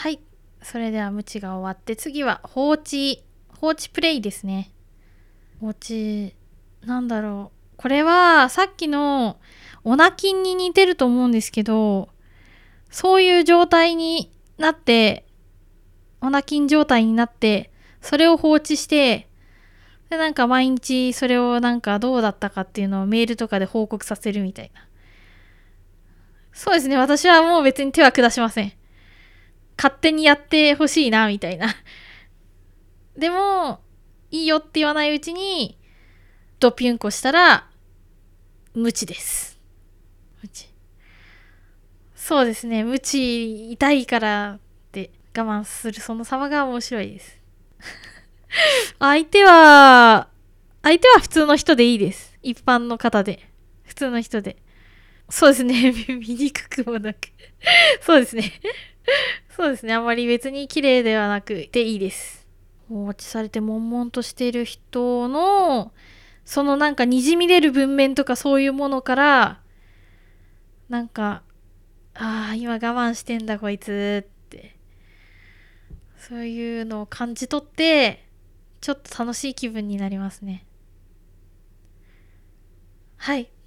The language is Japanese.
はい。それではムチが終わって、次は放置プレイですね。放置、なんだろう。これはさっきのオナキンに似てると思うんですけど、そういう状態になって、オナキン状態になって、それを放置して、で、なんか毎日それをなんかどうだったかっていうのをメールとかで報告させるみたいな。そうですね。私はもう別に手は下しません。勝手にやってほしいな、みたいな。でも、いいよって言わないうちに、ドピュンコしたら、無知です。無知。そうですね。無知痛いからって我慢するその様が面白いです。相手は、相手は普通の人でいいです。一般の方で。普通の人で。そうですね。見にくくもなく。そうですね。そうですね。あんまり別に綺麗ではなくていいです。放置されて悶々としている人の、そのなんか滲み出る文面とかそういうものから、なんか、ああ、今我慢してんだこいつって、そういうのを感じ取って、ちょっと楽しい気分になりますね。はい。